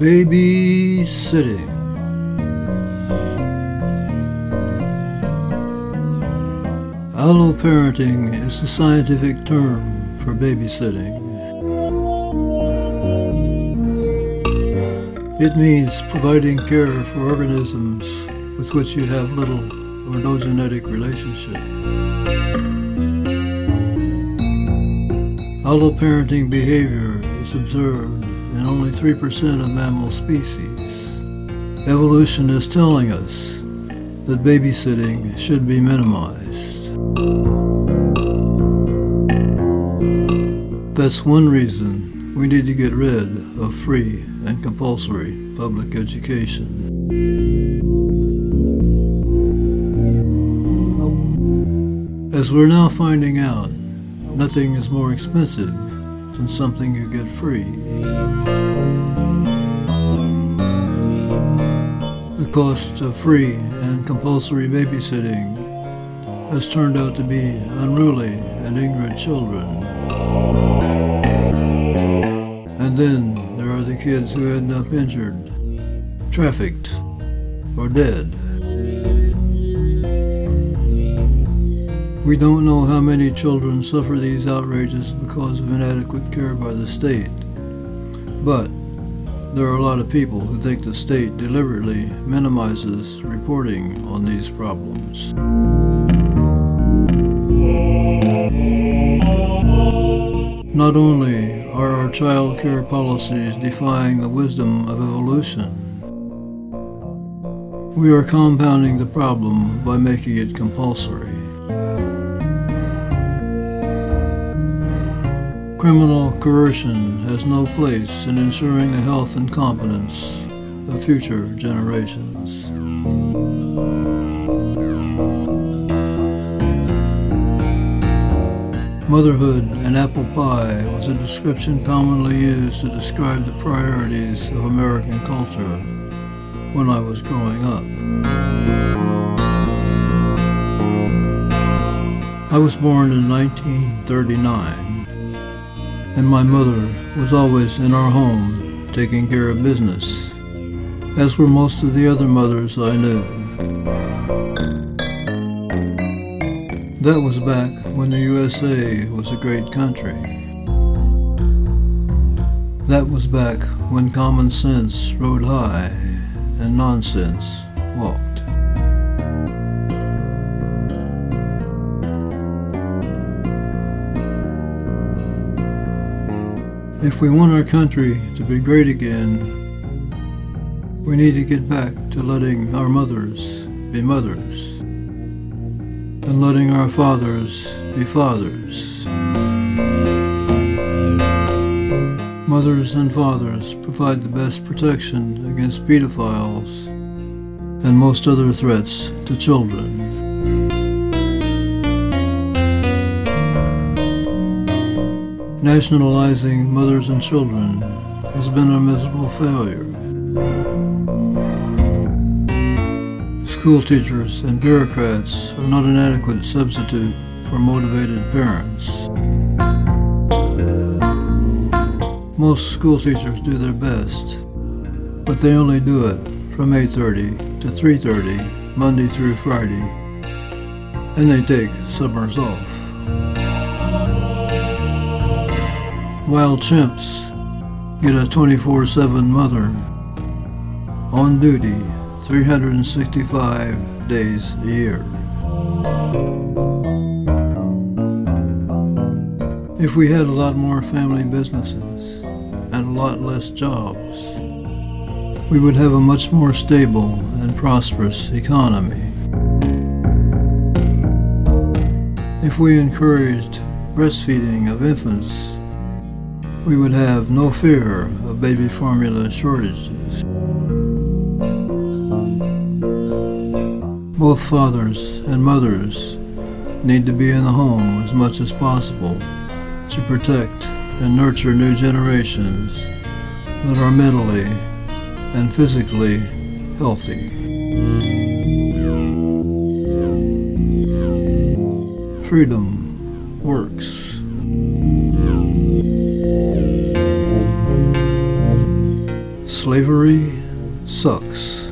Babysitting. Alloparenting is the scientific term for babysitting. It means providing care for organisms with which you have little or no genetic relationship. Alloparenting behavior is observed in only 3% of mammal species. Evolution is telling us that babysitting should be minimized. That's one reason we need to get rid of free and compulsory public education. As we're now finding out, nothing is more expensive than something you get free. The cost of free and compulsory babysitting has turned out to be unruly and ignorant children. And then there are the kids who end up injured, trafficked, or dead. We don't know how many children suffer these outrages because of inadequate care by the state, but there are a lot of people who think the state deliberately minimizes reporting on these problems. Not only are our child care policies defying the wisdom of evolution, we are compounding the problem by making it compulsory. Criminal coercion has no place in ensuring the health and competence of future generations. Motherhood and apple pie was a description commonly used to describe the priorities of American culture when I was growing up. I was born in 1939. And my mother was always in our home taking care of business, as were most of the other mothers I knew. That was back when the USA was a great country. That was back when common sense rode high and nonsense walked. If we want our country to be great again, we need to get back to letting our mothers be mothers and letting our fathers be fathers. Mothers and fathers provide the best protection against pedophiles and most other threats to children. Nationalizing mothers and children has been a miserable failure. School teachers and bureaucrats are not an adequate substitute for motivated parents. Most school teachers do their best, but they only do it from 8:30 to 3:30, Monday through Friday, and they take summers off. Wild chimps get a 24/7 mother on duty 365 days a year. If we had a lot more family businesses and a lot less jobs, we would have a much more stable and prosperous economy. If we encouraged breastfeeding of infants, we would have no fear of baby formula shortages. Both fathers and mothers need to be in the home as much as possible to protect and nurture new generations that are mentally and physically healthy. Freedom works. Slavery sucks.